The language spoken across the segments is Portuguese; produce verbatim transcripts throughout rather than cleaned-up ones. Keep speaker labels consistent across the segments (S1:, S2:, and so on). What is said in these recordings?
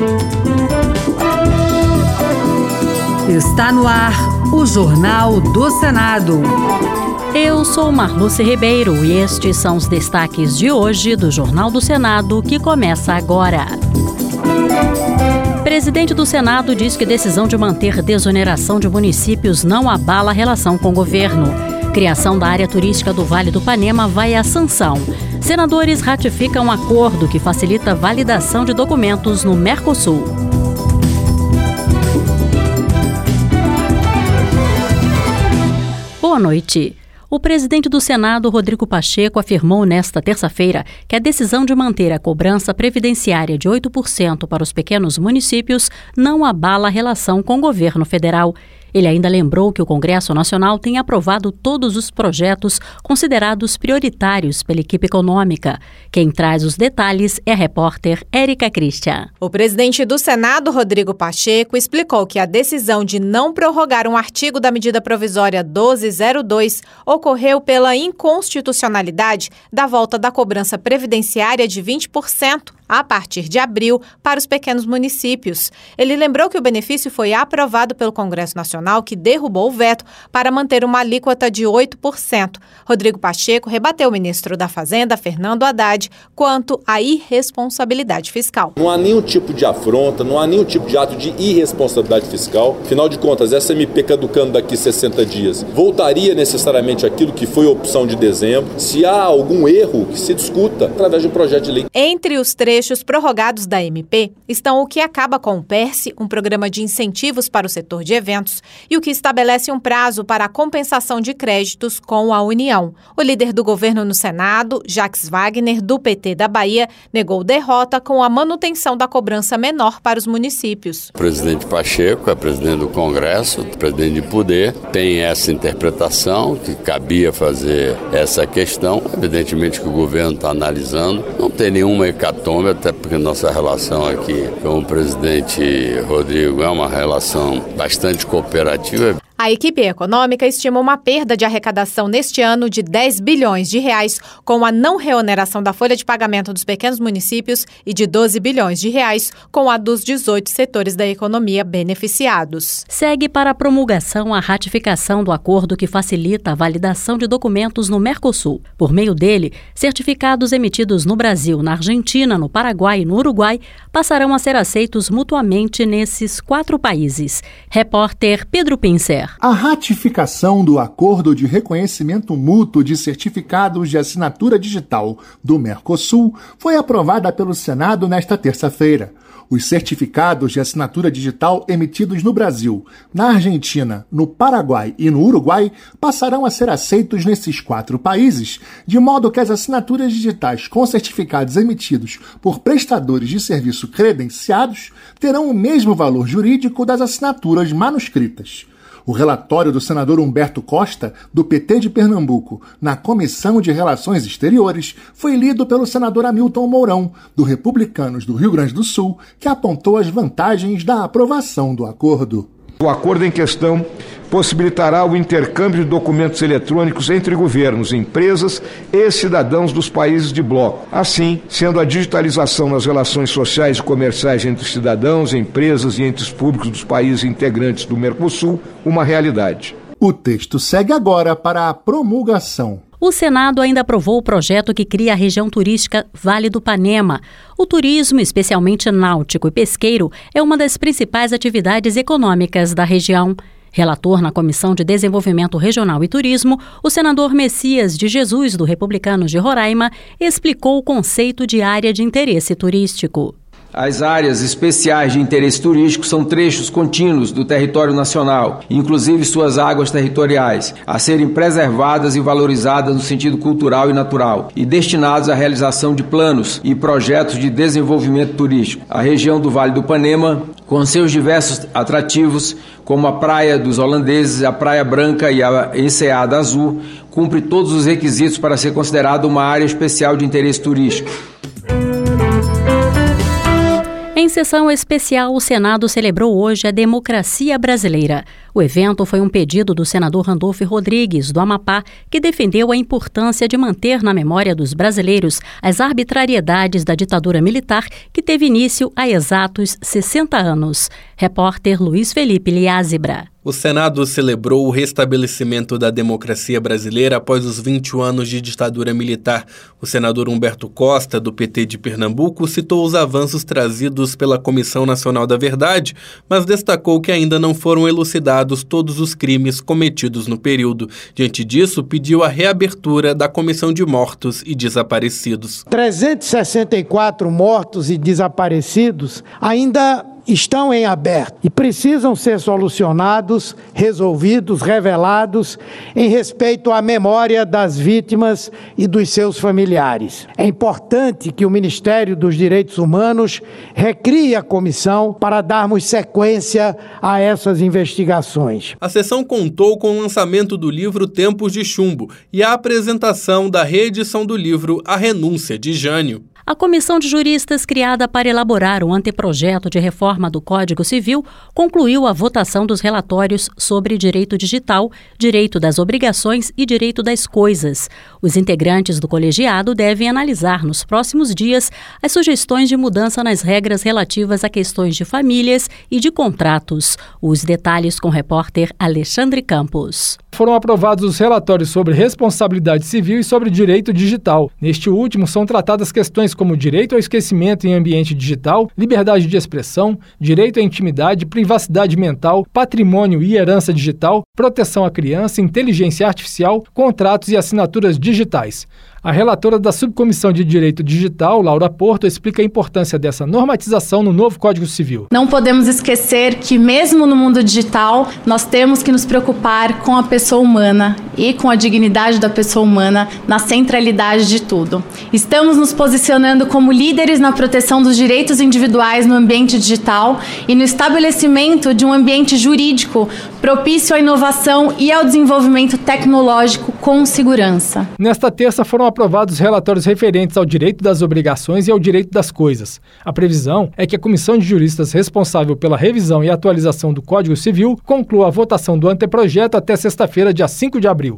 S1: Está no ar o Jornal do Senado.
S2: Eu sou Marluce Ribeiro e estes são os destaques de hoje do Jornal do Senado, que começa agora. Presidente do Senado diz que decisão de manter desoneração de municípios não abala a relação com o governo. Criação da área turística do Vale do Panema vai à sanção. Senadores ratificam um acordo que facilita a validação de documentos no Mercosul. Boa noite. O presidente do Senado, Rodrigo Pacheco, afirmou nesta terça-feira que a decisão de manter a cobrança previdenciária de oito por cento para os pequenos municípios não abala a relação com o governo federal. Ele ainda lembrou que o Congresso Nacional tem aprovado todos os projetos considerados prioritários pela equipe econômica. Quem traz os detalhes é a repórter Érica Christian.
S3: O presidente do Senado, Rodrigo Pacheco, explicou que a decisão de não prorrogar um artigo da medida provisória doze zero dois ocorreu pela inconstitucionalidade da volta da cobrança previdenciária de vinte por cento a partir de abril para os pequenos municípios. Ele lembrou que o benefício foi aprovado pelo Congresso Nacional, que derrubou o veto para manter uma alíquota de oito por cento. Rodrigo Pacheco rebateu o ministro da Fazenda, Fernando Haddad, quanto à irresponsabilidade fiscal.
S4: Não há nenhum tipo de afronta, não há nenhum tipo de ato de irresponsabilidade fiscal. Afinal de contas, essa M P caducando daqui sessenta dias, voltaria necessariamente àquilo que foi a opção de dezembro. Se há algum erro, que se discuta através de um projeto de lei.
S3: Entre os trechos prorrogados da M P estão o que acaba com o PERSE, um programa de incentivos para o setor de eventos, e o que estabelece um prazo para a compensação de créditos com a União. O líder do governo no Senado, Jacques Wagner, do P T da Bahia, negou derrota com a manutenção da cobrança menor para os municípios.
S5: O presidente Pacheco é presidente do Congresso, presidente de poder, tem essa interpretação que cabia fazer essa questão. Evidentemente que o governo está analisando, não tem nenhuma hecatombe, até porque nossa relação aqui com o presidente Rodrigo é uma relação bastante cooperativa.
S3: A equipe econômica estima uma perda de arrecadação neste ano de dez bilhões de reais, com a não reoneração da folha de pagamento dos pequenos municípios, e de doze bilhões de reais com a dos dezoito setores da economia beneficiados.
S2: Segue para a promulgação a ratificação do acordo que facilita a validação de documentos no Mercosul. Por meio dele, certificados emitidos no Brasil, na Argentina, no Paraguai e no Uruguai passarão a ser aceitos mutuamente nesses quatro países. Repórter Pedro Pincer.
S6: A ratificação do Acordo de Reconhecimento Mútuo de Certificados de Assinatura Digital do Mercosul foi aprovada pelo Senado nesta terça-feira. Os certificados de assinatura digital emitidos no Brasil, na Argentina, no Paraguai e no Uruguai passarão a ser aceitos nesses quatro países, de modo que as assinaturas digitais com certificados emitidos por prestadores de serviço credenciados terão o mesmo valor jurídico das assinaturas manuscritas. O relatório do senador Humberto Costa, do P T de Pernambuco, na Comissão de Relações Exteriores, foi lido pelo senador Hamilton Mourão, do Republicanos do Rio Grande do Sul, que apontou as vantagens da aprovação do acordo.
S7: O acordo em questão possibilitará o intercâmbio de documentos eletrônicos entre governos, empresas e cidadãos dos países de bloco. Assim, sendo a digitalização nas relações sociais e comerciais entre cidadãos, empresas e entes públicos dos países integrantes do Mercosul uma realidade.
S6: O texto segue agora para a promulgação.
S2: O Senado ainda aprovou o projeto que cria a região turística Vale do Panema. O turismo, especialmente náutico e pesqueiro, é uma das principais atividades econômicas da região. Relator na Comissão de Desenvolvimento Regional e Turismo, o senador Messias de Jesus, do Republicanos de Roraima, explicou o conceito de área de interesse turístico.
S8: As áreas especiais de interesse turístico são trechos contínuos do território nacional, inclusive suas águas territoriais, a serem preservadas e valorizadas no sentido cultural e natural, e destinados à realização de planos e projetos de desenvolvimento turístico. A região do Vale do Panema, com seus diversos atrativos, como a Praia dos Holandeses, a Praia Branca e a Enseada Azul, cumpre todos os requisitos para ser considerada uma área especial de interesse turístico.
S2: Em Em sessão especial, o Senado celebrou hoje a democracia brasileira. O evento foi um pedido do senador Randolfo Rodrigues, do Amapá, que defendeu a importância de manter na memória dos brasileiros as arbitrariedades da ditadura militar que teve início há exatos sessenta anos. Repórter Luiz Felipe Liázebra.
S9: O Senado celebrou o restabelecimento da democracia brasileira após os vinte anos de ditadura militar. O senador Humberto Costa, do P T de Pernambuco, citou os avanços trazidos pela Comissão Nacional da Verdade, mas destacou que ainda não foram elucidados todos os crimes cometidos no período. Diante disso, pediu a reabertura da Comissão de Mortos e Desaparecidos.
S10: trezentos e sessenta e quatro mortos e desaparecidos ainda estão em aberto e precisam ser solucionados, resolvidos, revelados em respeito à memória das vítimas e dos seus familiares. É importante que o Ministério dos Direitos Humanos recrie a comissão para darmos sequência a essas investigações.
S9: A sessão contou com o lançamento do livro Tempos de Chumbo e a apresentação da reedição do livro A Renúncia, de Jânio.
S2: A comissão de juristas criada para elaborar o anteprojeto de reforma do Código Civil concluiu a votação dos relatórios sobre direito digital, direito das obrigações e direito das coisas. Os integrantes do colegiado devem analisar nos próximos dias as sugestões de mudança nas regras relativas a questões de famílias e de contratos. Os detalhes com o repórter Alexandre Campos.
S11: Foram aprovados os relatórios sobre responsabilidade civil e sobre direito digital. Neste último, são tratadas questões como direito ao esquecimento em ambiente digital, liberdade de expressão, direito à intimidade, privacidade mental, patrimônio e herança digital, proteção à criança, inteligência artificial, contratos e assinaturas digitais. A relatora da Subcomissão de Direito Digital, Laura Porto, explica a importância dessa normatização no novo Código Civil.
S12: Não podemos esquecer que, mesmo no mundo digital, nós temos que nos preocupar com a pessoa humana e com a dignidade da pessoa humana na centralidade de tudo. Estamos nos posicionando como líderes na proteção dos direitos individuais no ambiente digital e no estabelecimento de um ambiente jurídico propício à inovação e ao desenvolvimento tecnológico com segurança.
S11: Nesta terça foram aprovados relatórios referentes ao direito das obrigações e ao direito das coisas. A previsão é que a comissão de juristas responsável pela revisão e atualização do Código Civil conclua a votação do anteprojeto até sexta-feira, dia cinco de abril.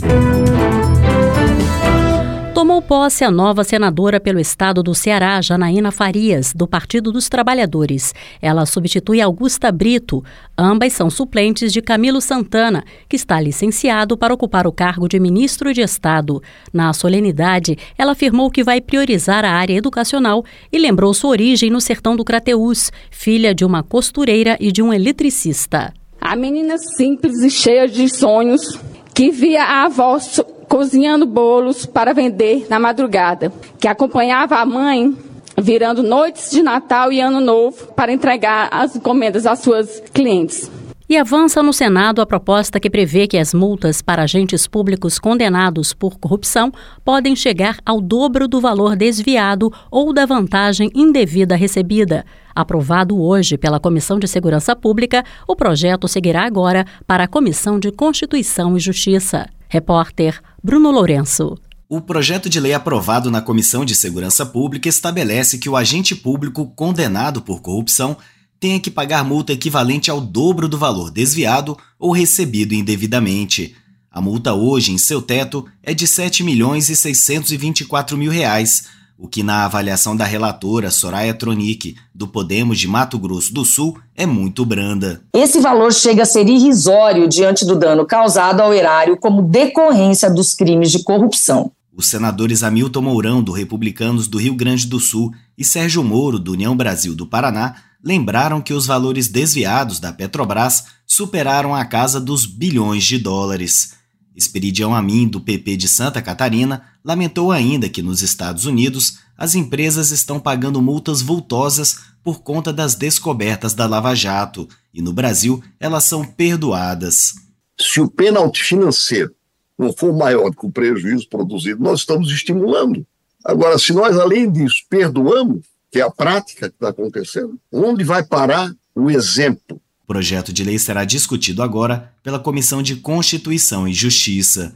S2: Tomou posse a nova senadora pelo estado do Ceará, Janaína Farias, do Partido dos Trabalhadores. Ela substitui Augusta Brito. Ambas são suplentes de Camilo Santana, que está licenciado para ocupar o cargo de ministro de Estado. Na solenidade, ela afirmou que vai priorizar a área educacional e lembrou sua origem no sertão do Crateús, filha de uma costureira e de um eletricista.
S13: A menina simples e cheia de sonhos, que via a avó cozinhando bolos para vender na madrugada, que acompanhava a mãe virando noites de Natal e Ano Novo para entregar as encomendas às suas clientes.
S2: E avança no Senado a proposta que prevê que as multas para agentes públicos condenados por corrupção podem chegar ao dobro do valor desviado ou da vantagem indevida recebida. Aprovado hoje pela Comissão de Segurança Pública, o projeto seguirá agora para a Comissão de Constituição e Justiça. Repórter Bruno Lourenço.
S14: O projeto de lei aprovado na Comissão de Segurança Pública estabelece que o agente público condenado por corrupção tenha que pagar multa equivalente ao dobro do valor desviado ou recebido indevidamente. A multa hoje, em seu teto, é de sete milhões e seiscentos e vinte e quatro mil reais, o que na avaliação da relatora Soraya Tronic, do Podemos de Mato Grosso do Sul, é muito branda.
S15: Esse valor chega a ser irrisório diante do dano causado ao erário como decorrência dos crimes de corrupção.
S14: Os senadores Hamilton Mourão, do Republicanos do Rio Grande do Sul, e Sérgio Moro, do União Brasil do Paraná, lembraram que os valores desviados da Petrobras superaram a casa dos bilhões de dólares. Esperidião Amin, do P P de Santa Catarina, lamentou ainda que nos Estados Unidos as empresas estão pagando multas vultosas por conta das descobertas da Lava Jato e no Brasil elas são perdoadas.
S16: Se o pênalti financeiro não for maior que o prejuízo produzido, nós estamos estimulando. Agora, se nós, além disso, perdoamos, que é a prática que está acontecendo, onde vai parar o exemplo?
S14: O projeto de lei será discutido agora pela Comissão de Constituição e Justiça.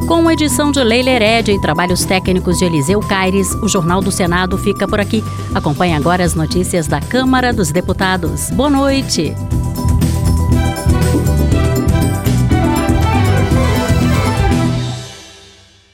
S2: Com a edição de Leila Herédia e trabalhos técnicos de Eliseu Caires, o Jornal do Senado fica por aqui. Acompanhe agora as notícias da Câmara dos Deputados. Boa noite!